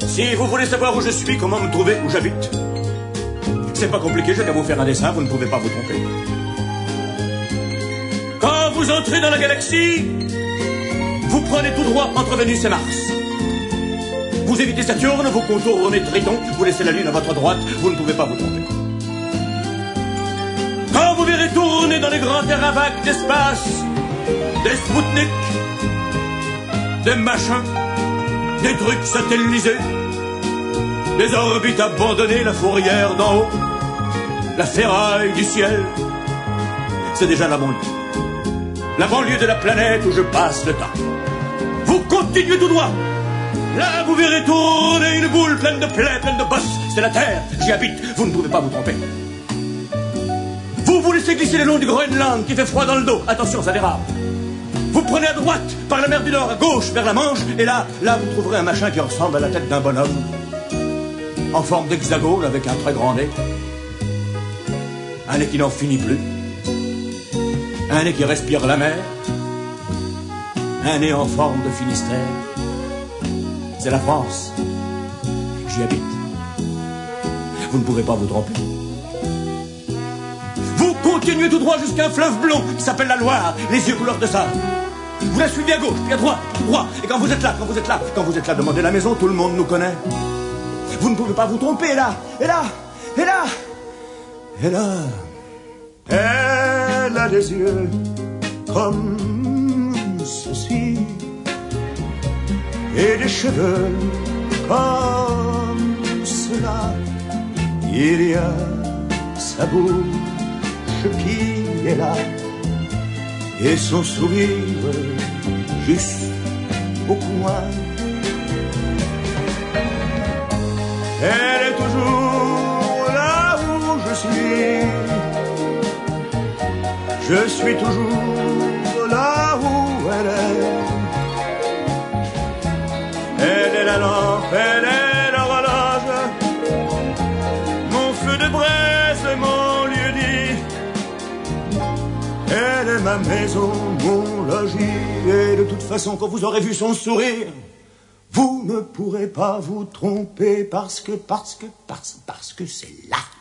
Si vous voulez savoir où je suis, comment me trouver, où j'habite, c'est pas compliqué, j'ai qu'à vous faire un dessin, vous ne pouvez pas vous tromper. Quand vous entrez dans la galaxie, vous prenez tout droit entre Vénus et Mars. Vous évitez Saturne, vous contournez Triton, vous laissez la Lune à votre droite, vous ne pouvez pas vous tromper. Quand vous verrez tourner dans les grands terrains vagues d'espace, des Spoutnik, des machins, des trucs satellisés, des orbites abandonnées, la fourrière d'en haut, la ferraille du ciel, c'est déjà la banlieue. La banlieue de la planète où je passe le temps. Vous continuez tout droit. Là, vous verrez tourner une boule pleine de plaies, pleine de bosses. C'est la Terre, j'y habite, vous ne pouvez pas vous tromper. Vous laissez glisser le long du Groenland qui fait froid dans le dos. Attention, ça dérape. Vous prenez à droite, par la mer du Nord, à gauche, vers la Manche, et là, vous trouverez un machin qui ressemble à la tête d'un bonhomme, en forme d'hexagone avec un très grand nez. Un nez qui n'en finit plus. Un nez qui respire la mer. Un nez en forme de Finistère. C'est la France. J'y habite. Vous ne pouvez pas vous tromper. Vous continuez tout droit jusqu'à un fleuve blond qui s'appelle la Loire, les yeux couleur de sable. Vous la suivez à gauche, puis à droite, tout droit. Et quand vous êtes là, demandez la maison, tout le monde nous connaît. Vous ne pouvez pas vous tromper, et là. Elle a des yeux comme ceci et des cheveux comme cela. Il y a sa bouche qui est là et son sourire juste au coin. Elle est toujours là où je suis. Je suis toujours là où elle est. Elle est la lampe, elle est l'horloge, mon feu de braise, mon lieu-dit. Elle est ma maison, mon logis. Et de toute façon, quand vous aurez vu son sourire, vous ne pourrez pas vous tromper parce que c'est là.